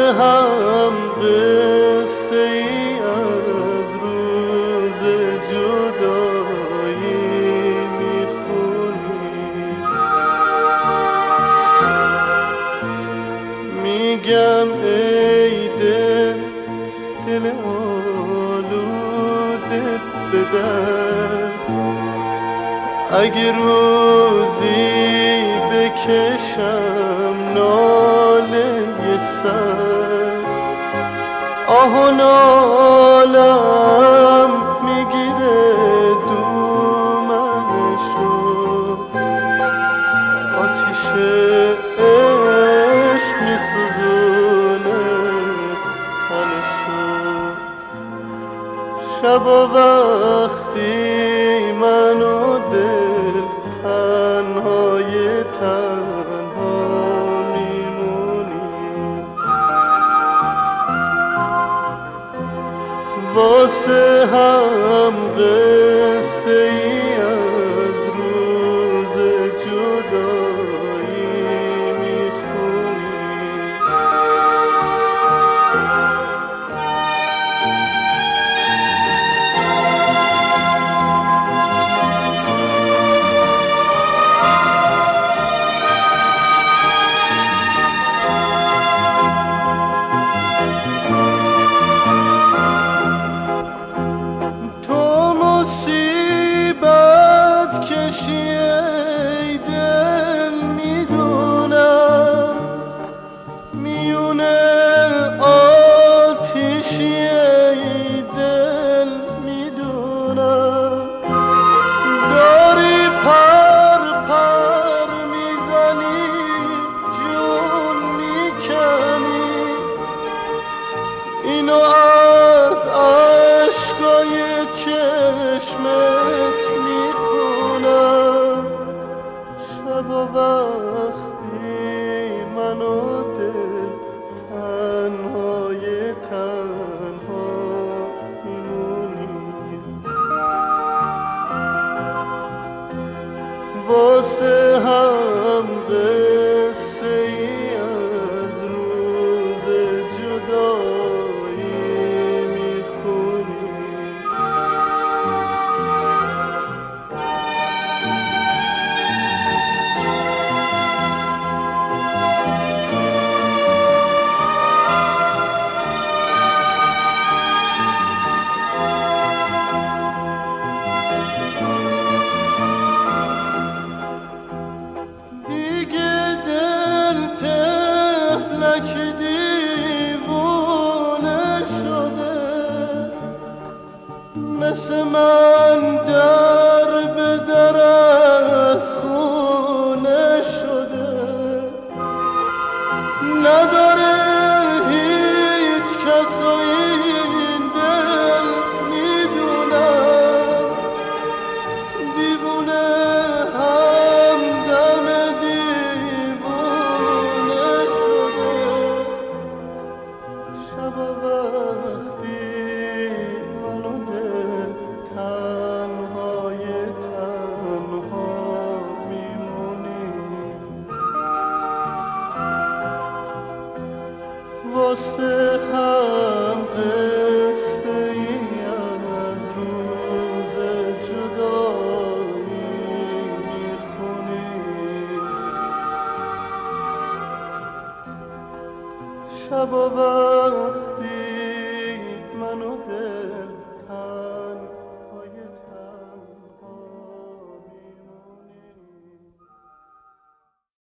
هم قصه ای از روز جدایی میخونی. میگم ای دل آلوده بدر، اگه روزی بکشم ناله سر، آه و نالم میگیره دومنشو، آتیش عشق میسوزونه تنشو. شبا وقتی منو دل تنهای تنها میمونی، واسه هم قصه ای از روز جدایی میخونی. اینو از عشقای چشمت میکنم. شبا وقتی منو دل تنهای تنها میمونی، واسه هم قصه ای از روز جدایی میخونی. که دیوونه شده، مثل من در به در از خونه شده، نداره هیچ کس و این دل میدونم، دیوونه همدم دیوونه شده. شبا وقتی منو دل تنهای تنها میمونی، واسه هم قصه ای از روز جدایی میخونی. شبا وقتی